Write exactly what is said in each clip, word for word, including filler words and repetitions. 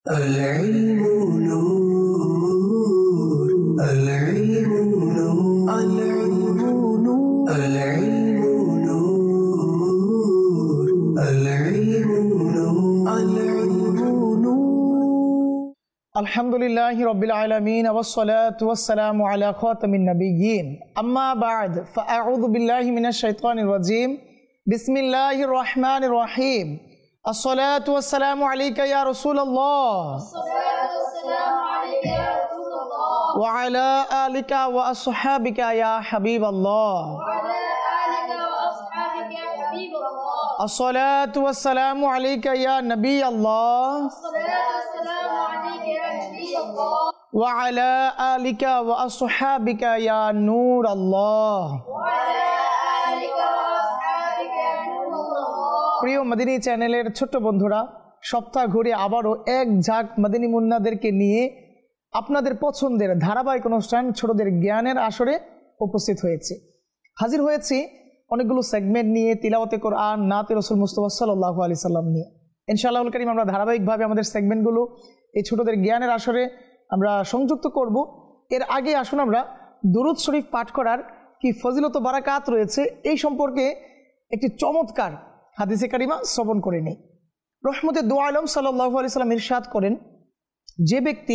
العلم نور العلم نور العلم نور العلم نور العلم نور العلم نور الحمد لله رب العالمين والصلاة والسلام على خاتم النبيين أما بعد فأعوذ بالله من الشيطان الرجيم بسم الله الرحمن الرحيم الصلاة والسلام عليك يا رسول الله الصلاة والسلام عليك يا رسول الله وعلى آلك وأصحابك يا حبيب الله وعلى آلك وأصحابك يا حبيب الله الصلاة والسلام عليك يا نبي الله الصلاة والسلام عليك يا نبي الله وعلى آلك وأصحابك يا نور الله وعلى آلك وأصحابك يا نور الله প্রিয় মদিনী চ্যানেলের ছোট্ট বন্ধুরা, সপ্তাহ ঘুরে আবারও এক ঝাঁক মদিনী মুন্নাদেরকে নিয়ে আপনাদের পছন্দের ধারাবাহিক অনুষ্ঠান ছোটদের জ্ঞানের আসরে উপস্থিত হয়েছে। হাজির হয়েছি অনেকগুলো সেগমেন্ট নিয়ে, তিলাওয়াতে কোরআন, নাতে রাসূল মুস্তাফা সাল্লাল্লাহু আলাইহি সাল্লাম নিয়ে। ইনশাআল্লাহুল কারীম আমরা ধারাবাহিকভাবে আমাদের সেগমেন্টগুলো এই ছোটদের জ্ঞানের আসরে আমরা সংযুক্ত করব। এর আগে আসুন আমরা দুরূদ শরীফ পাঠ করার কি ফজিলত ও বারাকাত রয়েছে এই সম্পর্কে একটি চমৎকার হাদিসে কারিমা শ্রবণ করে নেই। রহমতে দু আলম সাল্লাল্লাহু আলাইহি সাল্লাম ইরশাদ করেন, যে ব্যক্তি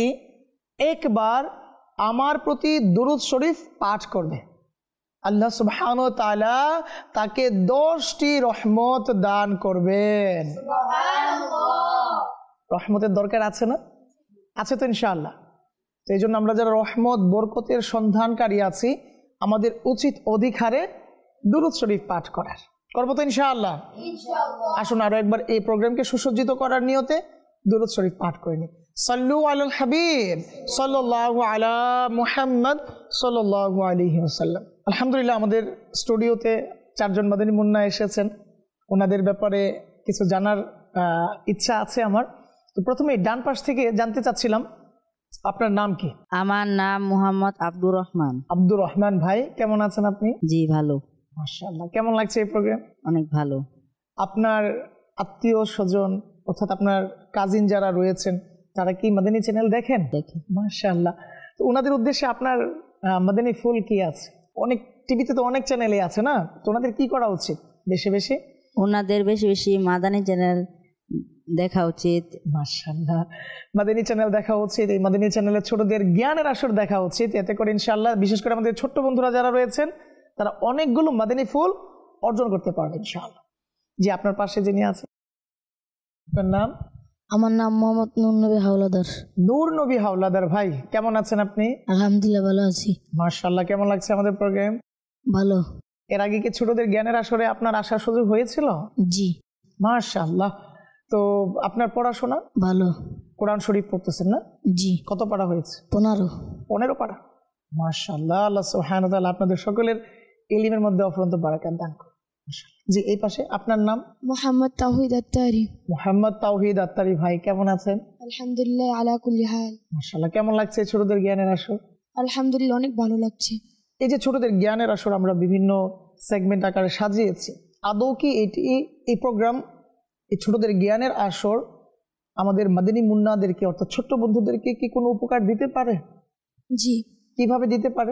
একবার আমার প্রতি দুরূদ শরীফ পাঠ করবে, আল্লাহ সুবহানাহু ওয়া তাআলা তাকে দশটি রহমত দান করবেন। সুবহানাল্লাহ। রহমতের দরকার আছে না? আছে তো ইনশাআল্লাহ। তো এই জন্য আমরা যারা রহমত বরকতের সন্ধানকারী আছি, আমাদের উচিত অধিকারে দুরূদ শরীফ পাঠ করার। করবো তো ইনশাআল্লাহ। ইনশাআল্লাহ। আসুন আরো একবার এই প্রোগ্রামকে সুসজ্জিত করার নিয়তে দুরূদ শরীফ পাঠ করে নিই। সাল্লু আলাল হাবিব সাল্লাল্লাহু আলা মুহাম্মদ সাল্লাল্লাহু আলাইহি ওয়াসাল্লাম। আলহামদুলিল্লাহ, আমাদের স্টুডিওতে চারজন মাদানী মুন্না এসেছেন। ওনাদের ব্যাপারে কিছু জানার ইচ্ছা আছে আমার। তো প্রথমে ডান পাশ থেকে জানতে চাচ্ছিলাম, আপনার নাম কি? আমার নাম মোহাম্মদ আব্দুর রহমান। আব্দুর রহমান ভাই, কেমন আছেন আপনি? জি ভালো। মাশাআল্লাহ, কেমন লাগছে এই প্রোগ্রাম? অনেক ভালো। আপনার আত্মীয় স্বজন অর্থাৎ আপনার কাজিন যারা রয়েছেন তারা কি মাদানী চ্যানেল দেখেন? দেখি। মাশাআল্লাহ। তো ওনাদের উদ্দেশ্যে আপনার মাদানী ফুল কি আছে? অনেক টিভিতে তো অনেক চ্যানেলই আছে না, তো ওনাদের কি করা উচিত? বেশি বেশি ওনাদের বেশি বেশি মাদানী চ্যানেল দেখা উচিত। মাশাআল্লাহ, মাদানী চ্যানেল দেখা উচিত। এই মাদানী চ্যানেলের ছোটদের জ্ঞানের আসর দেখা উচিত। এতে করে ইনশাআল্লাহ বিশেষ করে আমাদের ছোট্ট বন্ধুরা যারা রয়েছেন তারা অনেকগুলো মাদানী ফুল অর্জন করতে পারবে ইনশাআল্লাহ। জি, আপনার পাশে যিনি আছেন, আপনার নাম? আমার নাম মোহাম্মদ নূর নবী হাওলাদার। নূর নবী হাওলাদার ভাই, কেমন আছেন আপনি? আলহামদুলিল্লাহ ভালো আছি। মাশাআল্লাহ, কেমন লাগছে আমাদের প্রোগ্রাম? ভালো। এর আগে কি ছোটদের জ্ঞানের আসরে আপনার আসার সুযোগ হয়েছিল? জি। মাশাআল্লাহ। তো আপনার পড়াশোনা? ভালো। কোরআন শরীফ পড়তেছেন না? জি। কত পারা হয়েছে? পনেরো। পনেরো পারা। মাশাআল্লাহ, আল্লাহ সুবহানাহু ওয়া তাআলা আপনাদের সকলের ইলমের মধ্যে অফুরন্ত বারাকাত দান করুন। জি, এই পাশে আপনার নাম? মোহাম্মদ তাওহীদ আত্তারি। মোহাম্মদ তাওহীদ আত্তারি ভাই, কেমন আছেন? আলহামদুলিল্লাহ আলা কুল্লি হাল। মাশাআল্লাহ, কেমন লাগছে ছোটদের জ্ঞানের আসর? আলহামদুলিল্লাহ অনেক ভালো লাগছে। এই যে ছোটদের জ্ঞানের আসর আমরা বিভিন্ন সেগমেন্ট আকারে সাজিয়েছি, আদৌ কি এটি এই প্রোগ্রাম এই ছোটদের জ্ঞানের আসর আমাদের মাদানী মুন্নাদেরকে অর্থাৎ ছোট্ট বন্ধুদেরকে কি কোনো উপকার দিতে পারে? জি। কিভাবে দিতে পারে?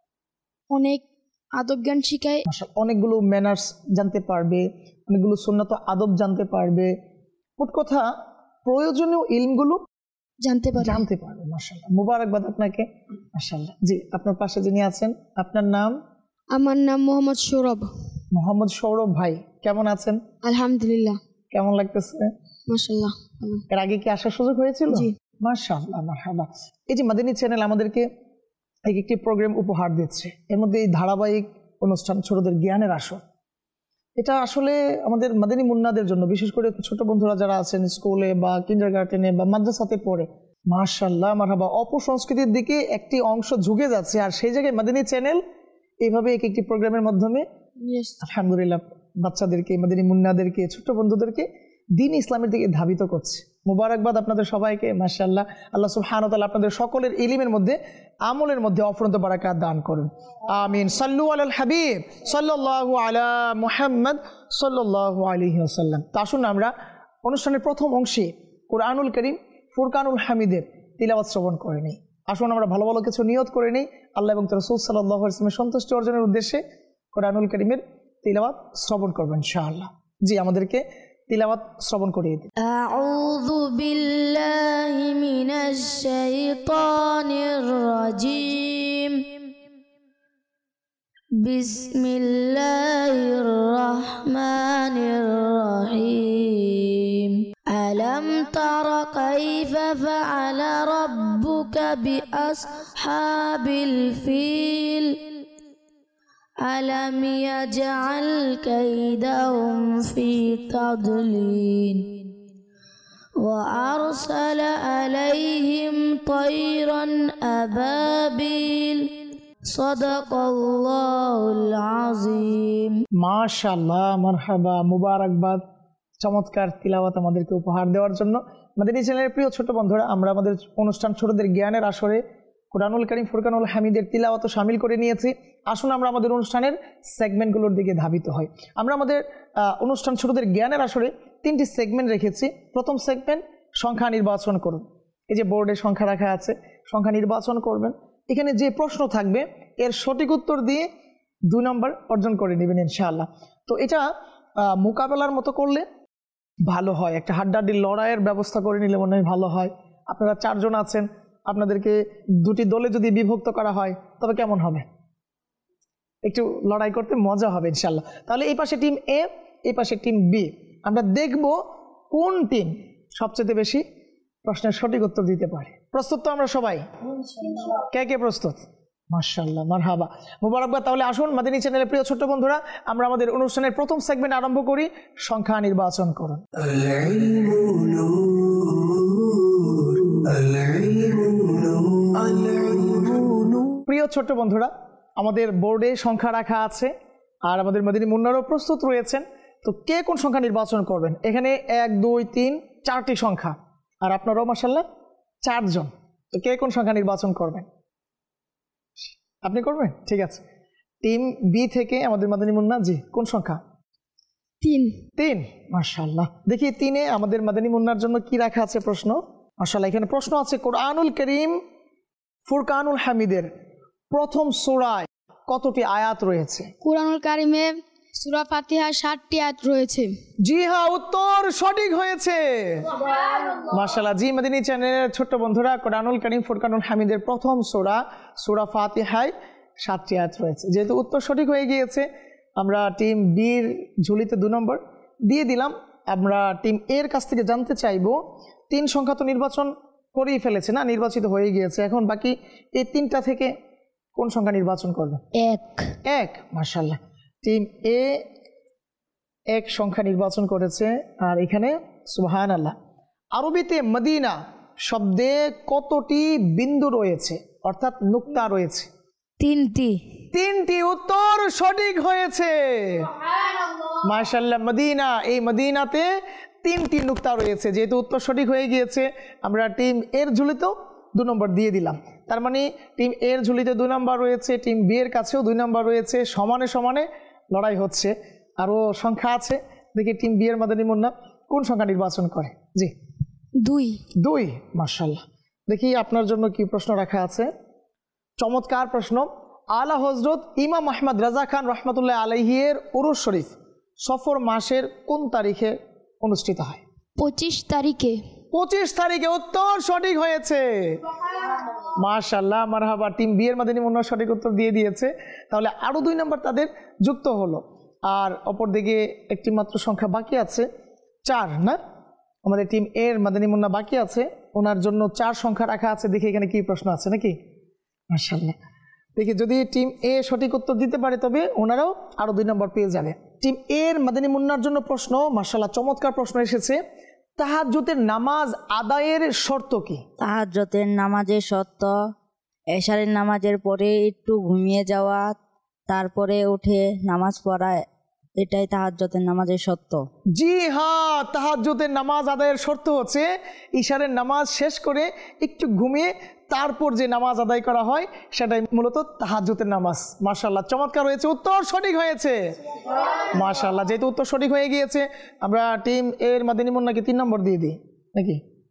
অনেক আদব জ্ঞান শিখায়। অনেকগুলো ম্যানার্স জানতে পারবে, অনেকগুলো সুন্নাত আদব জানতে পারবে, মোট কথা প্রয়োজনীয় ইলমগুলো জানতে পারবে জানতে পারবে। মাশাআল্লাহ, মুবারকবাদ আপনাকে। মাশাআল্লাহ। জি, আপনার পাশে যিনি আছেন, আপনার নাম? আমার নাম মোহাম্মদ সৌরভ। মোহাম্মদ সৌরভ ভাই, কেমন আছেন? আলহামদুলিল্লাহ। কেমন লাগতেছে? মাশাআল্লাহ ভালো। এর আগে কি আসার সুযোগ হয়েছিল? জি। মাশাআল্লাহ, মারহাবা। এই যে মাদানী চ্যানেল আমাদেরকে এক একটি প্রোগ্রাম উপহার দিচ্ছে, এর মধ্যে এই ধারাবাহিক অনুষ্ঠান ছোটদের জ্ঞানের আসর, এটা আসলে আমাদের মাদানী মুন্নাদের জন্য, বিশেষ করে ছোট বন্ধুরা যারা আছেন স্কুলে বা কিন্ডারগার্টেনে বা মাদ্রাসাতে পড়ে, মাশাআল্লাহ মারহাবা, অপসংস্কৃতির দিকে একটি অংশ ঝুঁকে যাচ্ছে। আর সেই জায়গায় মাদানী চ্যানেল এইভাবে এক একটি প্রোগ্রামের মাধ্যমে আলহামদুলিল্লাহ বাচ্চাদেরকে, মাদানী মুন্নাদেরকে, ছোট্ট বন্ধুদেরকে দিন ইসলামের দিকে ধাবিত করছে। মুবারকবাদ আপনাদের সবাইকে। মাশাআল্লাহ, আল্লাহ সুবহানাহু ওয়া তাআলা আপনাদের সকলের ইলমের মধ্যে, আমলের মধ্যে অফুরন্ত বারাকাত দান করুন। আমিন। সাল্লু আলাল হাবিব সাল্লাল্লাহু আলা মুহাম্মদ সাল্লাল্লাহু আলাইহি ওয়াসাল্লাম। তা আসুন আমরা অনুষ্ঠানের প্রথম অংশে কোরআনুল কারীম ফুরকানুল হামিদের তিলাওয়াত শ্রবণ করে নিই। আসুন আমরা ভালো ভালো কিছু নিয়ত করে নিই আল্লাহ এবং তার রাসূল সাল্লাল্লাহু আলাইহি ওয়াসাল্লামের সন্তুষ্টি অর্জনের উদ্দেশ্যে কোরআনুল কারীমের তিলাওয়াত শ্রবণ করবেন ইনশাআল্লাহ। জি, আমাদেরকে তিলাওয়াত শ্রবণ করিয়ে দিন। আউযু বিল্লাহি মিনাশ শাইতানির রাজিম। বিসমিল্লাহির রহমানির রহিম। আলাম তারা কাইফা ফাআলা রাব্বুকা বিআসহাবিল ফিল ألم يجعل كيدهم في تضليل وأرسل عليهم طيرا أبابيل صدق الله العظيم। মাশাআল্লাহ, মারহাবা, মুবারকবাদ। চমৎকার তিলাওয়াত আমাদেরকে উপহার দেওয়ার জন্য। মাদানী চ্যানেলের প্রিয় ছোট বন্ধুরা, আমরা আমাদের অনুষ্ঠান ছোটদের জ্ঞানের আসরে কোরআনুল কারীম ফুরকানুল হামিদের তিলাওয়াত শামিল করে নিয়েছি। আসুন আমরা আমাদের অনুষ্ঠানের সেগমেন্টগুলোর দিকে ধাবিত হই। আমরা আমাদের অনুষ্ঠান ছোটদের জ্ঞানের আসরে তিনটি সেগমেন্ট রেখেছি। প্রথম সেগমেন্ট সংখ্যা নির্বাচন করুন। এই যে বোর্ডে সংখ্যা রাখা আছে, সংখ্যা নির্বাচন করবেন। এখানে যে প্রশ্ন থাকবে এর সঠিক উত্তর দিয়ে দুই নম্বর অর্জন করে নেবেন ইনশাআল্লাহ। তো এটা মোকাবেলার মতো করলে ভালো হয়, একটা হাড্ডাহাড্ডির লড়াইয়ের ব্যবস্থা করে নিলে মনে হয় ভালো হয়। আপনারা চারজন আছেন, আপনাদেরকে দুটি দলে যদি বিভক্ত করা হয় তবে কেমন হবে? একটু লড়াই করতে মজা হবে ইনশাল্লাহ। তাহলে এই পাশে টিম এ, এই পাশে টিম বি। আমরা দেখব কোন টিম সবচেয়ে বেশি প্রশ্নের সঠিক উত্তর দিতে পারে। প্রস্তুত তো আমরা সবাই? কে কে প্রস্তুত? মাশাআল্লাহ, মারহাবা, মুবারকবাদ। তাহলে আসুন মাদানী চ্যানেলের প্রিয় ছোট্ট বন্ধুরা, আমরা আমাদের অনুষ্ঠানের প্রথম সেগমেন্ট আরম্ভ করি। সংখ্যা নির্বাচন করুন। প্রিয় ছোট্ট বন্ধুরা, আমাদের বোর্ডে সংখ্যা রাখা আছে আর আমাদের মাদানী মুন্নারও প্রস্তুত রয়েছেন। তো কে কোন সংখ্যা নির্বাচন করবেন? এখানে এক দুই তিন চারটি সংখ্যা, আর আপনারাও মাশাআল্লাহ চারজন। তো কে কোন সংখ্যা নির্বাচন করবেন? আপনি করবেন? ঠিক আছে। টিম বি থেকে আমাদের মাদানী মুন্না, জি, কোন সংখ্যা? তিন। তিন, মাশাআল্লাহ। দেখি তিনে আমাদের মাদানী মুন্নার জন্য কি রাখা আছে প্রশ্ন। মাশাআল্লাহ, এখানে প্রশ্ন আছে কোরআনুল কারীম ফুরকানুল হামিদের প্রথম সূরায় কতটি আয়াত রয়েছে? কুরআনুল কারীমে সূরা ফাতিহার ষাটটি আয়াত রয়েছে। জি হ্যাঁ, উত্তর সঠিক হয়েছে, মাশাআল্লাহ। জি, মাদানী চ্যানেলের ছোট্ট বন্ধুরা, কোরআনুল কারীম ফুরকানুল হামিদের প্রথম সূরা সূরা ফাতিহায় সাতটি আয়াত রয়েছে। যেহেতু উত্তর সঠিক হয়ে গিয়েছে, আমরা টিম বির ঝুলিতে দু নম্বর দিয়ে দিলাম। আমরা টিম এর কাছ থেকে জানতে চাইব, তিন সংখ্যা তো নির্বাচন করেই ফেলেছে না, নির্বাচিত হয়ে গিয়েছে। এখন বাকি এই তিনটা থেকে কোন সংখ্যা নির্বাচন করবে? এক। এক, মাশাআল্লাহ। টিম এ এক সংখ্যা নির্বাচন করেছে। আর এখানে সুবহানাল্লাহ, আরবিতে মদিনা শব্দে কতটি বিন্দু রয়েছে, অর্থাৎ নুক্তা রয়েছে? তিনটি। তিনটি, উত্তর সঠিক হয়েছে, মাশাআল্লাহ। মদিনা, এই মদিনাতে তিনটি নুক্তা রয়েছে। যেহেতু উত্তর সঠিক হয়ে গিয়েছে, আমরা টিম এর ঝুলিতেও দু নম্বর দিয়ে দিলাম। তার মানে টিম এর ঝুলিতে দুই নম্বর রয়েছে, টিম বি এর কাছেও দুই নম্বর রয়েছে। সমানে সমানে লড়াই হচ্ছে। আরও সংখ্যা আছে, দেখি টিম বি এর মাদানী মুন্না কোন সংখ্যা নির্বাচন করে। জি, দুই। দুই, মাশাআল্লাহ। দেখি আপনার জন্য কি প্রশ্ন রাখা আছে। চমৎকার প্রশ্ন। আলা হজরত ইমাম আহমদ রাজা খান রহমতুল্লাহ আলাইহির উরুস শরীফ সফর মাসের কোন তারিখে অনুষ্ঠিত হয়? পঁচিশ তারিখে। পঁচিশ তারিখে, উত্তর সঠিক হয়েছে, মাশাআল্লাহ, মারহাবা। টিম বি এর মাদানী মুন্না সঠিক উত্তর দিয়ে দিয়েছে। তাহলে আরও দুই নম্বর তাদের যুক্ত হলো। আর অপর দিকে একটি মাত্র সংখ্যা বাকি আছে, চার না? আমাদের টিম এর মাদানী মুন্না বাকি আছে, ওনার জন্য চার সংখ্যা রাখা আছে। দেখি এখানে কি প্রশ্ন আছে নাকি। মাশাআল্লাহ, দেখি যদি টিম এ সঠিক উত্তর দিতে পারে তবে ওনারাও আরও দুই নম্বর পেয়ে যাবে। টিম এর মাদানী মুন্নার জন্য প্রশ্ন, মাশাআল্লাহ, চমৎকার প্রশ্ন এসেছে। তাহাজ্জুদের নামাজ আদায়ের শর্ত কি? তাহাজ্জুদের নামাজের শর্ত এশারের নামাজের পরে একটু ঘুমিয়ে যাওয়া, তারপরে উঠে নামাজ পড়া, এটাই তাহাজ্জুদের নামাজের শর্ত। জি হ্যাঁ, তাহাজ্জুদের নামাজ আদায়ের শর্ত হচ্ছে ইশারের নামাজ শেষ করে একটু ঘুমিয়ে তারপর যে নামাজ আদায় করা হয় সেটাই মূলত তাহাজ্জুদের নামাজ। মাশাআল্লাহ, চমৎকার হয়েছে, উত্তর সঠিক হয়েছে, মাশাআল্লাহ। যেহেতু উত্তর সঠিক হয়ে গিয়েছে, আমরা টিম এর মাদানী মুন্নাকে তিন নম্বর দিয়ে দিই নাকি।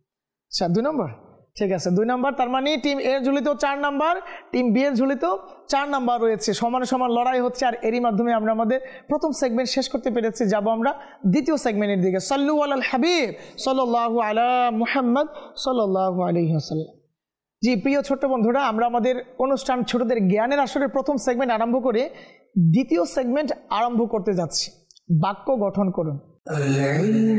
আচ্ছা দুই নম্বর, ঠিক আছে দুই নম্বর। তার মানে টিম এর ঝুলিতেও চার নাম্বার, টিম বি এর ঝুলিতেও চার নাম্বার রয়েছে। সমানে সমান লড়াই হচ্ছে, আর এরই মাধ্যমে আমরা আমাদের প্রথম সেগমেন্ট শেষ করতে পেরেছি। যাব আমরা দ্বিতীয় সেগমেন্টের দিকে। সাল্লু আলাল হাবিব সাল্লাল্লাহু আলা মুহাম্মদ সাল্লাল্লাহু আলাইহি ওয়াসাল্লাম। জি প্রিয় ছোট্ট বন্ধুরা, আমরা আমাদের অনুষ্ঠান ছোটদের জ্ঞানের আসরের প্রথম সেগমেন্ট আরম্ভ করে দ্বিতীয় সেগমেন্ট আরম্ভ করতে যাচ্ছি। বাক্য গঠন করুন। العلم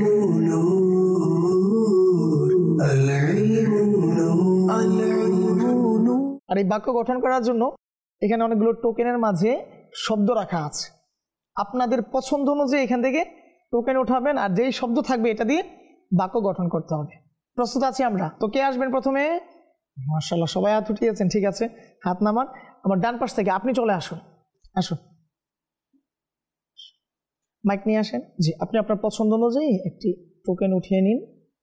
نور العلم نور العلم نور আর এই বাক্য গঠন করার জন্য এখানে অনেকগুলো টোকেনের মাঝে শব্দ রাখা আছে। আপনাদের পছন্দ অনুযায়ী এখান থেকে টোকেন উঠাবেন, আর যেই শব্দ থাকবে এটা দিয়ে বাক্য গঠন করতে হবে। প্রস্তুত আছি আমরা? তো কে আসবেন প্রথমে? মাশাআল্লাহ সবাই হাত উঠিয়েছেন, ঠিক আছে হাত নামান। আমার ডান পাশ থেকে আপনি চলে আসুন, আসুন মাইক নিয়ে আসেন। জি আপনি আপনার পছন্দ অনুযায়ী একটি টোকেন উঠিয়ে নিন।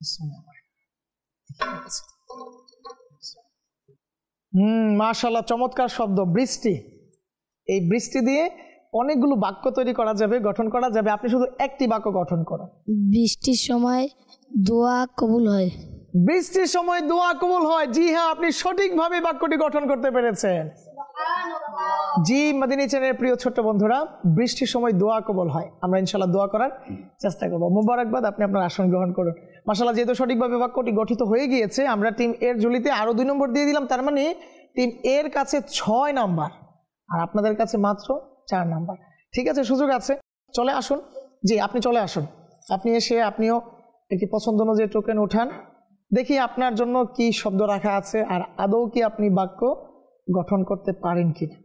হুম মাশাআল্লাহ চমৎকার শব্দ বৃষ্টি। এই বৃষ্টি দিয়ে অনেকগুলো বাক্য তৈরি করা যাবে, গঠন করা যাবে। আপনি শুধু একটি বাক্য গঠন করুন। বৃষ্টির সময় দোয়া কবুল হয়। বৃষ্টির সময় দোয়া কবুল হয়। জি হ্যাঁ, আপনি সঠিকভাবে বাক্যটি গঠন করতে পেরেছেন। জি মাদিনী চ্যানেলের প্রিয় ছোট্ট বন্ধুরা, বৃষ্টির সময় দোয়া কবুল হয়। আমরা ইনশাআল্লাহ দোয়া করার চেষ্টা করবো। মুবারকবাদ, আপনি আপনার আসন গ্রহণ করুন। মাশাআল্লাহ যেহেতু সঠিকভাবে বাক্যটি গঠিত হয়ে গিয়েছে, আমরা টিম এর ঝুলিতে আরো দুই নম্বর দিয়ে দিলাম। তার মানে টিম এর কাছে ছয় নাম্বার আর আপনাদের কাছে মাত্র চার নাম্বার। ঠিক আছে, সুযোগ আছে, চলে আসুন। জি আপনি চলে আসুন, আপনি এসে আপনিও একটি পছন্দ অনুযায়ী টোকেন উঠান। দেখি আপনার জন্য কি শব্দ রাখা আছে, আর আদৌ কি আপনি বাক্য গঠন করতে পারেন কিনা।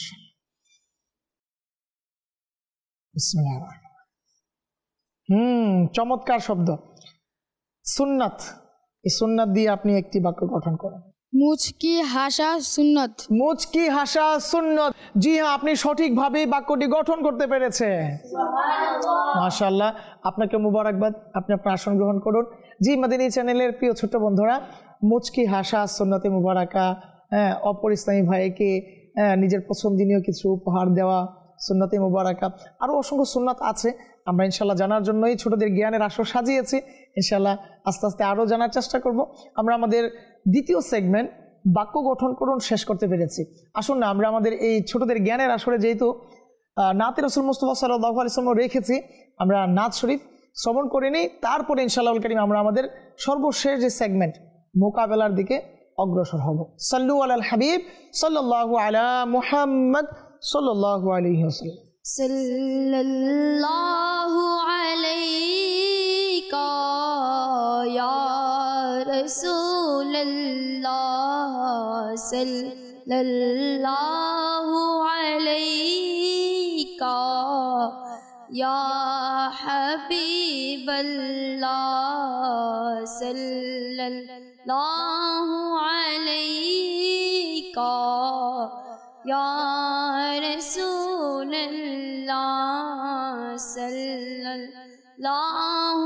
হুম চমৎকার শব্দ সুন্নাত। এই সুন্নাত দিয়ে আপনি একটি বাক্য গঠন করেন। মুচকি হাসা সুন্নত। মুচকি হাসা সুন্নত। জি হ্যাঁ, আপনি সঠিকভাবে বাক্যটি গঠন করতে পেরেছেন। মাশাআল্লাহ, আপনাকে মুবারকবাদ, আপনি আপনার আসন গ্রহণ করুন। জি মাদিনী চ্যানেলের প্রিয় ছোট্ট বন্ধুরা, মুচকি হাসা সুন্নতে মুবারাকা, হ্যাঁ অপর ইসলামী ভাইকে হ্যাঁ নিজের পছন্দনীয় কিছু উপহার দেওয়া, সুন্নতে মুবারাকা, আরও অসংখ্য সুন্নাত আছে। আমরা ইনশাল্লাহ জানার জন্যই ছোটদের জ্ঞানের আসর সাজিয়েছি। ইনশাল্লাহ আস্তে আস্তে আরও জানার চেষ্টা করব। আমরা আমাদের দ্বিতীয় সেগমেন্ট বাক্য গঠন করুন শেষ করতে পেরেছি। আসুন না আমরা আমাদের এই ছোটদের জ্ঞানের আসরে যেহেতু নাতে রাসূল মুস্তাফা সাল্লাল্লাহু আলাইহি ওয়াসাল্লাম রেখেছি, আমরা নাত শরীফ শ্রবণ করে নিই, তারপরে ইনশাআল্লাহুল কারীম আমরা আমাদের সর্বশেষ যে সেগমেন্ট মোকাবেলার দিকে অগ্রসর হব। সাল্লু আলাল হাবিব সাল্লাল্লাহু আলা মুহাম্মদ সাল্লাল্লাহু আলাইহি ওয়াসাল্লাম। সাল্লাল্লাহু আলাইকা ইয়া রাসূলুল্লাহ, সাল্লাল্লাহু আলাইকা ইয়া হাবিবাল্লাহ, সাল্লাল্লাহু আলাইকা ইয়া রাসূলুল্লাহ, সাল্লাল্লাহু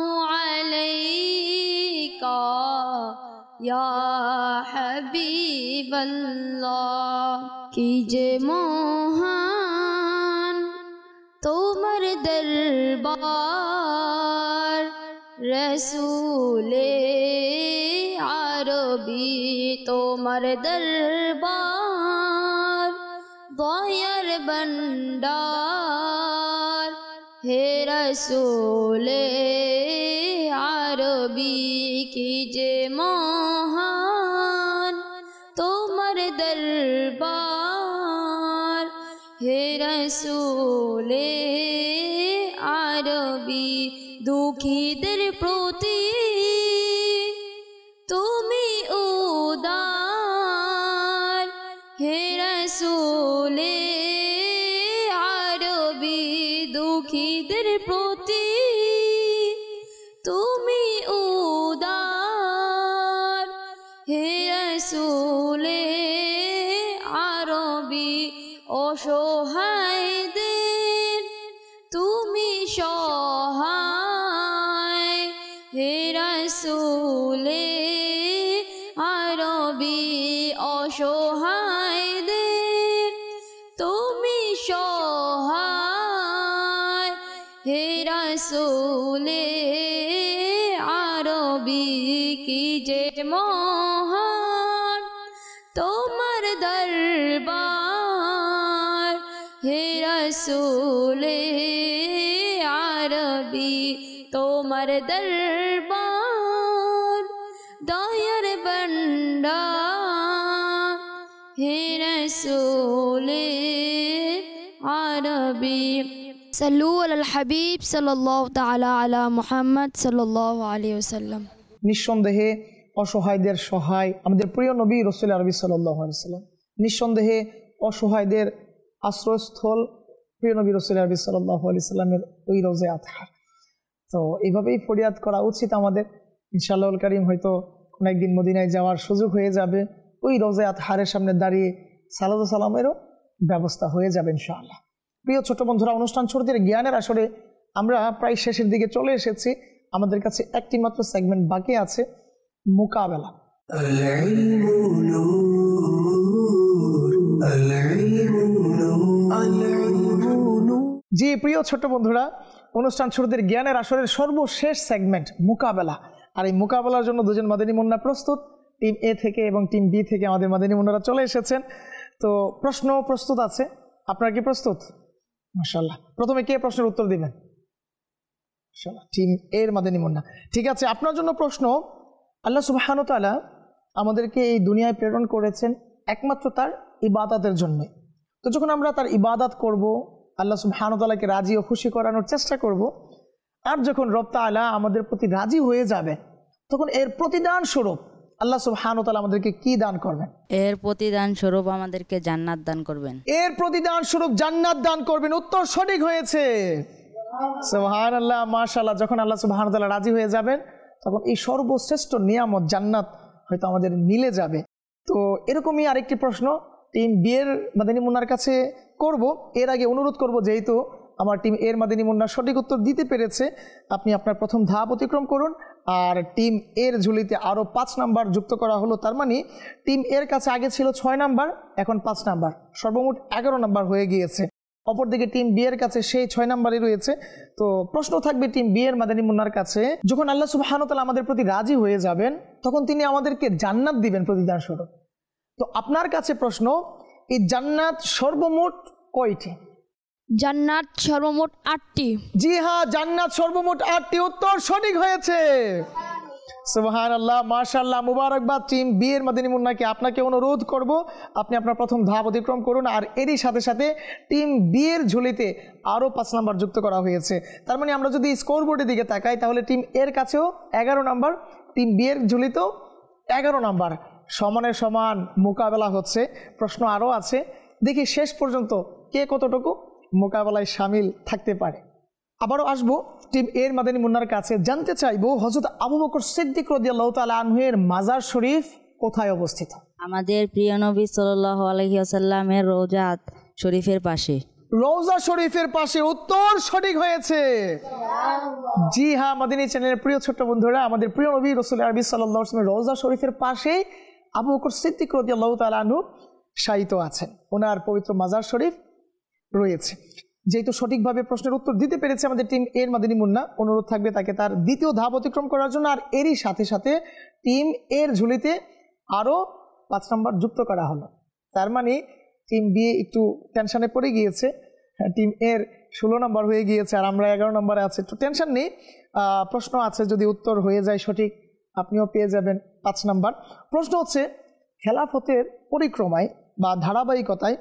আলাইকা ইয়া হাবিবাল্লাহ। কি যে মহান তোমার দরবার, রসূলে আরবি তোমার দরবার, দয়ার বন্ডার হে রসূলে আরবি। কি যে মহান তোমার দরবার, হে রসূলে আরবি। দুঃখীদের প্রতি তুমি উদার, হে রসূলে আরবি। দুঃখীদের প্রতি তুমি উদার, হে রসূলে আরবি। অসহায়দের তুমি সহায়, হে রসূলে আরবি। অসহায়দের তুমি সহায়, হে রসূলে আরবি। কি যে তোমার দরবার হে রসূলে আরবি তোমার দরবার দয়ার ভান্ডার হে রসূলে আরবি सल्लू अल हबीब सल्लल्लाहु ताला अला मुहम्मद सल्लल्लाहु अलैहि वसल्लम। নিঃসন্দেহে অসহায়দের সহায় আমাদের প্রিয় নবী রাসূল আরবি সাল্লাল্লাহু আলাইহি সাল্লাম। নিঃসন্দেহে অসহায়দের আশ্রয়স্থল প্রিয় নবী রাসূল আরবি সাল্লাল্লাহু আলাইহি সাল্লামের ওই রওজা আতহার। তো এইভাবেই ফরিয়াদ করা উচিত আমাদের। ইনশাআল্লাহুল কারীম হয়তো কোনো একদিন মদিনায় যাওয়ার সুযোগ হয়ে যাবে, ওই রওজা আতহারের সামনে দাঁড়িয়ে সালাত ও সালামেরও ব্যবস্থা হয়ে যাবে ইনশাআল্লাহ। প্রিয় ছোট বন্ধুরা, অনুষ্ঠান ছোটদের জ্ঞানের আসরে আমরা প্রায় শেষের দিকে চলে এসেছি। আমাদের কাছে একটি মাত্র সেগমেন্ট বাকি আছে, মোকাবেলা। العلم نور العلم نور العلم نور জি প্রিয় ছোট বন্ধুরা, অনুষ্ঠান ছোটদের জ্ঞানের আসরের সর্বশেষ সেগমেন্ট মোকাবেলা। আর এই মোকাবেলার জন্য দুজন মাদানী মুন্না প্রস্তুত, টিম এ থেকে এবং টিম বি থেকে আমাদের মাদানী মুন্নারা চলে এসেছেন। তো প্রশ্ন প্রস্তুত আছে, আপনারা কি প্রস্তুত? মাশাআল্লাহ। প্রথমে কে প্রশ্নের উত্তর দিবেন? মাশাআল্লাহ, টিম এর মাদানী মুন্না। ঠিক আছে, আপনার জন্য প্রশ্ন। আল্লাহ সুবহানাহু ওয়া তাআলা আমাদেরকে এই দুনিয়ায় প্রেরণ করেছেন একমাত্র তার ইবাদতের জন্য। তো যখন আমরা তার ইবাদত করব, আল্লাহ সুবহানাহু ওয়া তাআলাকে রাজি ও খুশি করানোর চেষ্টা করব, আর যখন রব তাআলা আমাদের প্রতি রাজি হয়ে যাবে, তখন এর প্রতিদান স্বরূপ আল্লাহ সুবহানাহু ওয়া তাআলা আমাদেরকে কি দান করবেন? এর প্রতিদান স্বরূপ আমাদেরকে জান্নাত দান করবেন। এর প্রতিদান স্বরূপ জান্নাত দান করবেন। উত্তর সঠিক হয়েছে, সুবহানাল্লাহ, মাশাআল্লাহ। যখন আল্লাহ সুবহানাহু ওয়া তাআলা রাজি হয়ে যাবেন, তখন এই সর্বশ্রেষ্ঠ নিয়ামত জান্নাত হয়তো আমাদের মিলে যাবে। তো এরকমই আরেকটি প্রশ্ন টিম বি এর মাদানী মুন্নার কাছে করব। এর আগে অনুরোধ করব, যেহেতু আমার টিম এর মাদানী মুন্না সঠিক উত্তর দিতে পেরেছে, আপনি আপনার প্রথম ধাপ অতিক্রম করুন। আর টিম এর ঝুলিতে আরও পাঁচ নাম্বার যুক্ত করা হলো, তার মানে টিম এর কাছে আগে ছিল ছয় নাম্বার, এখন পাঁচ নাম্বার, সর্বমোট এগারো নাম্বার হয়ে গিয়েছে। অপরদিকে টিম বি এর কাছে সেই ছয় নাম্বারই রয়েছে। তো প্রশ্ন থাকবে টিম বি এর মাদানী মুন্নার কাছে, যখন আল্লাহ সুবহানাহু ওয়া তাআলা আমাদের প্রতি রাজি হয়ে যাবেন, তখন তিনি আমাদেরকে জান্নাত দিবেন প্রতিদান স্বরূপ। তো আপনার কাছে প্রশ্ন, এই জান্নাত সর্বমোট কয়টি? জান্নাত সর্বমোট আটটি। জি হ্যাঁ, জান্নাত সর্বমোট আটটি। উত্তর সঠিক হয়েছে, সুবহানাল্লাহ, মাশাআল্লাহ, মুবারকবাদ টিম বি এর মাদানী মুন্নাকে। আপনাকে অনুরোধ করব, আপনি আপনার প্রথম ধাপ অতিক্রম করুন। আর এরই সাথে সাথে টিম বি এর ঝুলিতে আরও পাঁচ নাম্বার যুক্ত করা হয়েছে। তার মানে আমরা যদি স্কোর বোর্ডের দিকে তাকাই, তাহলে টিম এর কাছেও এগারো নাম্বার, টিম বি এর ঝুলিতেও এগারো নাম্বার। সমানের সমান মোকাবেলা হচ্ছে। প্রশ্ন আরও আছে, দেখি শেষ পর্যন্ত কে কতটুকু মোকাবেলায় সামিল থাকতে পারে। আবারও আসবো টিম এর মাদানী মুন্নার কাছে, জানতে চাইবো হযরত আবু বকর সিদ্দিক রাদিয়াল্লাহু তাআলা আনহু এর মাজার শরীফ কোথায় অবস্থিত? আমাদের প্রিয় নবী সাল্লাল্লাহু আলাইহি ওয়াসাল্লামের রওজা শরীফের পাশে। রওজা শরীফের পাশে। উত্তর সঠিক হয়েছে। জি হ্যাঁ, মাদানী চ্যানেলের প্রিয় ছোট্ট বন্ধুরা, আমাদের প্রিয় নবী রাসূল আরবি সাল্লাল্লাহু আলাইহি ওয়াসাল্লামের রওজা শরীফের পাশে আবু বকর সিদ্দিক রাদিয়াল্লাহু তাআলা আনহু শায়িত আছেন। ওনার পবিত্র মাজার শরীফ রয়েছে। যেহেতু সঠিকভাবে প্রশ্নের উত্তর দিতে পেরেছে আমাদের টিম এর মাদানী মুন্না, অনুরোধ থাকবে তাকে তার দ্বিতীয় ধাপ অতিক্রম করার জন্য। আর এরই সাথে সাথে টিম এর ঝুলিতে আরও পাঁচ নম্বর যুক্ত করা হলো। তার মানে টিম বি একটু টেনশনে পড়ে গিয়েছে, টিম এর ষোলো নম্বর হয়ে গিয়েছে আর আমরা এগারো নম্বরে আছে। একটু টেনশন নেই, প্রশ্ন আছে, যদি উত্তর হয়ে যায় সঠিক, আপনিও পেয়ে যাবেন পাঁচ নাম্বার। প্রশ্ন হচ্ছে, খেলাফতের পরিক্রমায় বা ধারাবাহিকতায়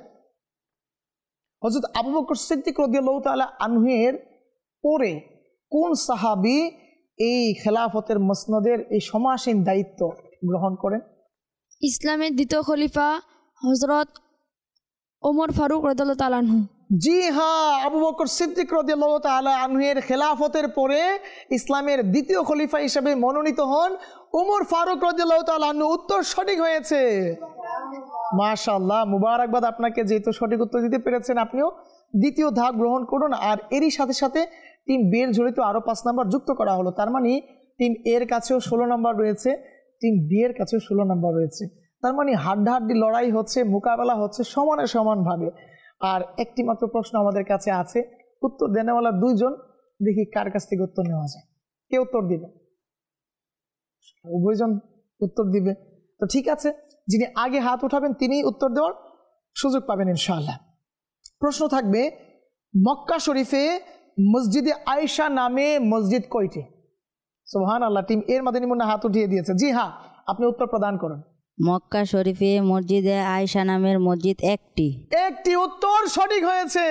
হযরত আবু বকর সিদ্দিক রাদিয়াল্লাহু তাআলা আনহু এর পরে কোন সাহাবী এই খেলাফতের মসনদের এই সমাসীন দায়িত্ব গ্রহণ করেন? ইসলামের দ্বিতীয় খলিফা হযরত ওমর ফারুক রাদিয়াল্লাহু তাআলা আনহু। জি হ্যাঁ, আবু বকর সিদ্দিক রাদিয়াল্লাহু তাআলা আনহু এর খেলাফতের পরে ইসলামের দ্বিতীয় খলিফা হিসেবে মনোনীত হন ওমর ফারুক রাদিয়াল্লাহু তাআলা আনহু। উত্তর সঠিক হয়েছে, মাশাআল্লাহ, মুবারকবাদ আপনাকে। যেহেতু সঠিক উত্তর দিতে পেরেছেন, আপনিও দ্বিতীয় ধাপ গ্রহণ করুন। আর এরই সাথে সাথে টিম বি এর ঝুলিতে আরও পাঁচ নাম্বার যুক্ত করা হলো। তার মানে টিম এর কাছেও ষোলো নম্বর রয়েছে, টিম বি এর কাছেও ষোলো নম্বর রয়েছে। তার মানে হাড্ডাহাড্ডি লড়াই হচ্ছে, মোকাবেলা হচ্ছে সমানে সমানভাবে। আর একটি মাত্র প্রশ্ন আমাদের কাছে আছে, উত্তর দেনেওয়ালা দুইজন, দেখি কার কাছ থেকে উত্তর নেওয়া যায়। কে উত্তর দিবে? উভয়জন উত্তর দিবে। তো ঠিক আছে, যিনি আগে হাত উঠাবেন তিনিই উত্তর দেওয়ার সুযোগ পাবেন ইনশাআল্লাহ। প্রশ্ন থাকবে, মক্কা শরীফে মসজিদে আয়েশা নামে মসজিদ কয়টি? সুবহানাল্লাহ, টিম এর মাদানী মুন্না হাত উঠিয়ে দিয়েছে। জি হ্যাঁ, আপনি উত্তর প্রদান করুন। মক্কা শরীফে মসজিদে আয়েশা নামের মসজিদ একটি। একটি উত্তর সঠিক হয়েছে।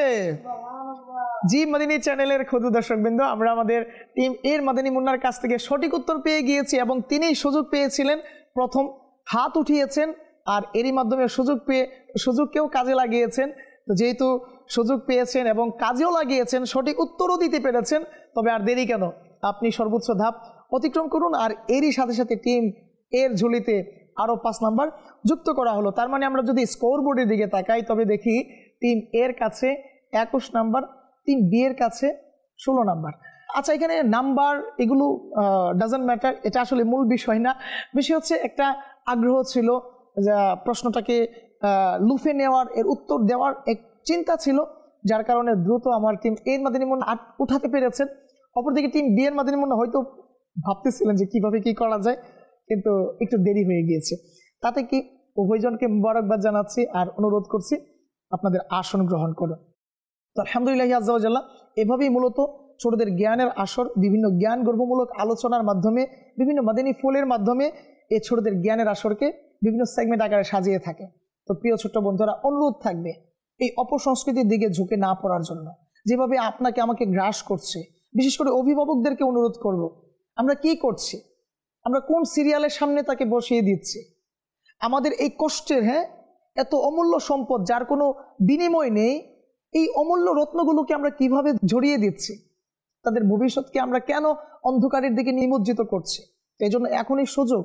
জি মাদিনী চ্যানেলের ক্ষুদ্র দর্শকবৃন্দ, আমরা আমাদের টিম এর মাদানী মুন্নার কাছ থেকে সঠিক উত্তর পেয়ে গিয়েছি এবং তিনি সুযোগ পেয়েছিলেন, প্রথম হাত উঠিয়েছেন আর এরই মাধ্যমে সুযোগ পেয়ে সুযোগকেও কাজে লাগিয়েছেন। তো যেহেতু সুযোগ পেয়েছেন এবং কাজেও লাগিয়েছেন, সঠিক উত্তরও দিতে পেরেছেন, তবে আর দেরি কেন, আপনি সর্বোচ্চ ধাপ অতিক্রম করুন। আর এরই সাথে সাথে টিম এর ঝুলিতে আরও পাঁচ নাম্বার যুক্ত করা হলো। তার মানে আমরা যদি স্কোর বোর্ডের দিকে তাকাই তবে দেখি টিম এর কাছে একুশ নাম্বার, টিম বি এর কাছে ষোলো নাম্বার। আচ্ছা, এখানে নাম্বার এগুলো ডাজন্ট ম্যাটার, এটা আসলে মূল বিষয় না। বিষয় হচ্ছে একটা আগ্রহ ছিল, যা প্রশ্নটাকে লুফে নেওয়ার, এর উত্তর দেওয়ার এক চিন্তা ছিল, যার কারণে দ্রুত আমার টিম এর মাদানী মুন্না উঠাতে পেরেছেন। অপরদিকে টিম বি এর মাদানী মুন্না হয়তো ভাবতেছিলেন যে কিভাবে কি করা যায়, কিন্তু একটু দেরি হয়ে গিয়েছে। তাতে কি, উভয়জনকে মুবারকবাদ জানাচ্ছি আর অনুরোধ করছি আপনাদের আসন গ্রহণ করুন। তো আলহামদুলিল্লাহ আজ্জা ওয়া জাল্লা, এভাবেই মূলত ছোটদের জ্ঞানের আসর বিভিন্ন জ্ঞান গর্ভমূলক আলোচনার মাধ্যমে, বিভিন্ন মাদানী ফুলের মাধ্যমে এই ছোটদের জ্ঞানের আসরকে বিভিন্ন সেগমেন্ট আকারে সাজিয়ে থাকে। তো প্রিয় ছোট্ট বন্ধুরা, অনুরোধ থাকবে এই অপসংস্কৃতির দিকে ঝুঁকে না পড়ার জন্য, যেভাবে আপনাকে আমাকে গ্রাস করছে। বিশেষ করে অভিভাবকদেরকে অনুরোধ করব, আমরা কি করছি, আমরা কোন সিরিয়ালের সামনে তাকে বসিয়ে দিচ্ছি। আমাদের এই কষ্টের, হ্যাঁ, এত অমূল্য সম্পদ যার কোনো বিনিময় নেই, এই অমূল্য রত্নগুলোকে আমরা কিভাবে জড়িয়ে দিচ্ছি, তাদের ভবিষ্যৎকে আমরা কেন অন্ধকারের দিকে নিমজ্জিত করছি। এই জন্য এখনই সুযোগ,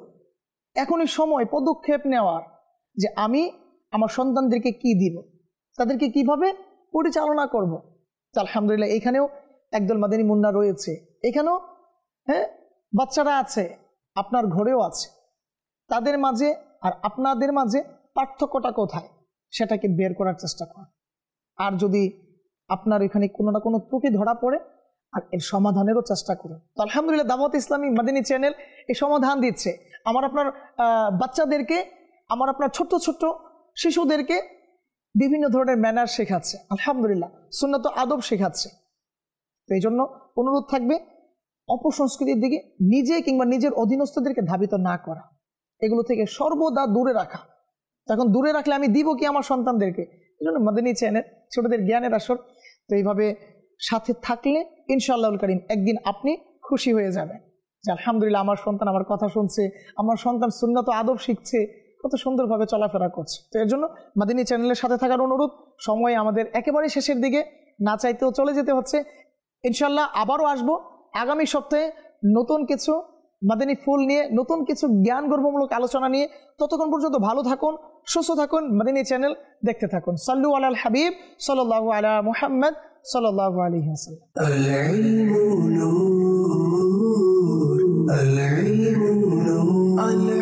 এখনই সময় পদক্ষেপ নেওয়ার, যে আমি আমার সন্তানদেরকে কি দিব, তাদেরকে কিভাবে পরিচালনা করব। আলহামদুলিল্লাহ, এখানেও একদল মাদানী মুন্না রয়েছে, এখানেও হ্যাঁ বাচ্চারা আছে, আপনার ঘরেও আছে। তাদের মাঝে আর আপনাদের মাঝে পার্থক্যটা কোথায়, সেটাকে বের করার চেষ্টা করুন। আর যদি আপনার এখানে কোনো না কোনো ত্রুটি ধরা পড়ে, আর এর সমাধানেরও চেষ্টা করুন। তো আলহামদুলিল্লাহ, দাওয়াত ইসলামী মাদানী চ্যানেল এই সমাধান দিচ্ছে। আমার আপনার বাচ্চাদেরকে, আমার আপনার ছোট্ট ছোট্ট শিশুদেরকে বিভিন্ন ধরনের ম্যানার শেখাচ্ছে, আলহামদুলিল্লাহ সুন্নাত আদব শেখাচ্ছে। তো এই জন্য অনুরোধ থাকবে অপসংস্কৃতির দিকে নিজে কিংবা নিজের অধীনস্থদেরকে ধাবিত না করা, এগুলো থেকে সর্বদা দূরে রাখা। তখন দূরে রাখলে আমি দিব কি আমার সন্তানদেরকে? এই জন্য মাদানী চ্যানেল ছোটদের জ্ঞানের আসর। তো এইভাবে সাথে থাকলে ইনশাআল্লাহুল কারীম একদিন আপনি খুশি হয়ে যাবেন যে আলহামদুলিল্লাহ আমার সন্তান আমার কথা শুনছে, আমার সন্তান সুন্নাত আদব শিখছে, কত সুন্দরভাবে চলাফেরা করছে। তো এর জন্য মাদানী চ্যানেলের সাথে থাকার অনুরোধ। সময় আমাদের একেবারে শেষের দিকে, না চাইতেও চলে যেতে হচ্ছে। ইনশাআল্লাহ আবারও আসবো আগামী সপ্তাহে নতুন কিছু মাদানী ফুল নিয়ে, নতুন কিছু জ্ঞান গর্ভমূলক আলোচনা নিয়ে। ততক্ষণ পর্যন্ত ভালো থাকুন, সুস্থ থাকুন, মাদানী চ্যানেল দেখতে থাকুন। সাল্লু আলাল হাবিব সাল্লাল্লাহু আলা মুহাম্মদ সাল্লাল্লাহু আলাইহি ওয়াসাল্লাম। العلم نور العلم نور